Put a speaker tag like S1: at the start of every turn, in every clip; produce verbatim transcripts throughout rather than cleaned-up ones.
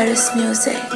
S1: Paris Music।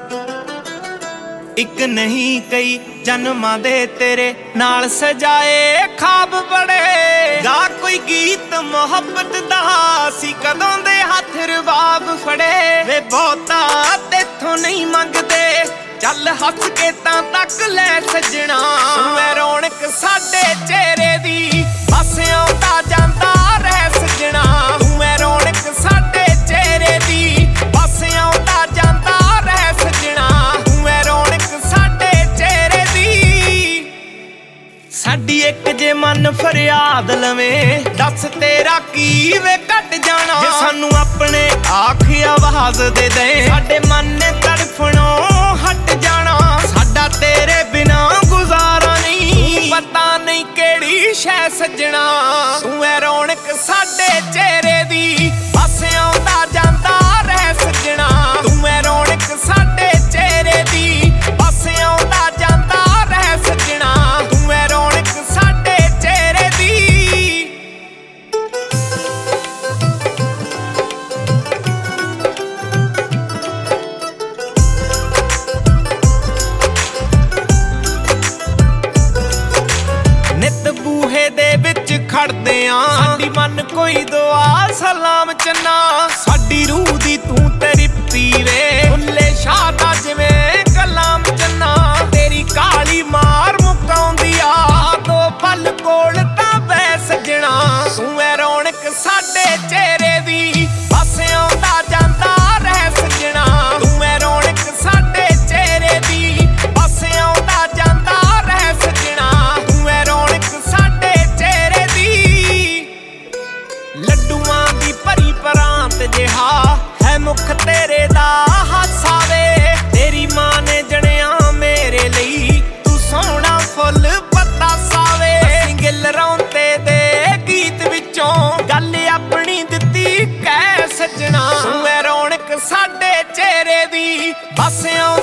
S2: ਇੱਕ ਨਹੀਂ ਕਈ ਜਨਮਾਂ ਦੇ ਤੇਰੇ ਨਾਲ ਸਜਾਏ ਖਾਬ ਬੜੇ ਗਾ ਕੋਈ ਗੀਤ ਮੁਹੱਬਤ ਦਾ ਸੀ ਕਦੋਂ ਦੇ ਹੱਥ ਰਬਾਬ ਫੜੇ ਵੇ ਬਹੁਤਾ ਤੇਥੋਂ ਨਹੀਂ ਮੰਗਦੇ ਚੱਲ ਹੱਸ ਕੇ ਤਾਂ ਤੱਕ ਲੈ ਸਜਣਾ ਮੈਂ ਰੌਣਕ ਸਾਡੇ ਚਿਹਰੇ ਦੀ ਬਸ ਆਉਂਦਾ ਜਾਂਦਾ ਰਹਿ ਸਜਣਾ ਮੈਂ ਰੌਣਕ ਸਾਡੇ ਚਿਹਰੇ ਦੀ ਬਸ ਆਉਂਦਾ ਜਾਂਦਾ ਰਹਿ ਸਜਣਾ ਮੈਂ ਰੌਣਕ ਸਾਡੇ ਚਿਹਰੇ ਦੀ ਸਾਡੀ ਇੱਕ ਜੇ ਮਨ ਫਰਿਆਦ ਲਵੇਂ ਦੱਸ ਤੇਰਾ ਕੀ ਵੇ ਕੱਟ ਜਾਣਾ ਜੇ ਸਾਨੂੰ ਆਪਣੇ ਆਖ ਆਵਾਜ਼ ਦੇ ਦੇ ਸਾਡੇ ਮਨ ਨੇ ਤੜਫਣੋਂ ਹਟ ਜਾਣਾ ਸਾਡਾ ਤੇਰੇ ਬਿਨਾ ਗੁਜ਼ਾਰਾ ਨਹੀਂ ਪਤਾ ਨਹੀਂ ਕਿਹੜੀ ਸ਼ੈ ਸੱਜਣਾ ਤੂੰ ਐ ਰੌਣਕ ਸਾਡੇ ਚਿਹਰੇ ਦੀ ਬਸ ਆਉਂਦਾ ਜਾਂਦਾ ਰਹਿ ਸੱਜਣਾ ਤੂੰ ਐ ਰੌਣਕ ਸਾਡੇ ਚਿਹਰੇ ਦੀ ਬਸ ਆਉਂਦਾ ਜਾਂਦਾ ਰਹਿ ਸੱਜਣਾ ਤੂੰ ਐ ਰੌਣਕ ਸਾਡੇ ਚਿਹਰੇ ਦੀ ਨਿਤ ਬੂਹੇ ਦੇ ਵਿੱਚ ਖੜਦੇ ਆਂ ਸਾਡੀ ਮਨ ਕੋਈ ਦੁਆ ਸਲਾਮ ਚੰਨਾ ਸਾਡੀ ਰੂਹ ਦੀ ਤੂੰ ਤ੍ਰਿਪਤੀ ਵੇ ਭੁੱਲੇ ਸ਼ਾਹ ਦਾ ਜਿਵੇਂ ਕਲਾਮ ਚੰਨਾ ਤੇਰੀ ਕਾਲੀ ਮਾਰ ਮੁਕਾਉਂਦੀ ਆ ਦੋ ਪਲ ਕੋਲ ਤਾਂ ਬੈ ਸਜਣਾ ਤੂੰ ਐ ਰੌਣਕ ਸਾਡੇ ਚਿਹਰੇ ਦੀ ਬਸ ਆਉਂਦਾ ਜਾਂਦਾ ਰਹਿ ਸਜਣਾ ਤੂੰ ਐ ਰੌਣਕ ਸਾਡੇ ਚਿਹਰੇ ਦੀ ਬਸ ਆਉਂਦਾ ਜਾਂਦਾ ਰਹਿ ਸਜਣਾ ਤੂੰ ਐ ਰੌਣਕ ਸਾਡੇ ਚਿਹਰੇ ਦੀ ਲੱਡੂਆਂ ਦੀ ਭਰੀ ਪਰਾਂਤ ਜਿਹਾ ਹੈ ਮੁਖ ਤੇਰੇ ਦਾ ਹਾਸਾ ਵੇ ਤੇਰੀ ਮਾਂ ਨੇ ਜਣਿਆ ਮੇਰੇ ਲਈ ਤੂੰ ਸੋਹਣਾ ਫੁੱਲ ਪੱਤਾ ਸਾਵੇ ਅਸੀਂ ਗਿੱਲ ਰੌਂਤੇ ਦੇ ਗੀਤ ਵਿੱਚੋਂ ਗੱਲ ਆਪਣੀ ਦਿੱਤੀ ਕਹਿ ਸੱਜਣਾ ਤੂੰ ਐ ਰੌਣਕ ਸਾਡੇ ਚਿਹਰੇ ਦੀ ਬਸ ਆਉਂਦਾ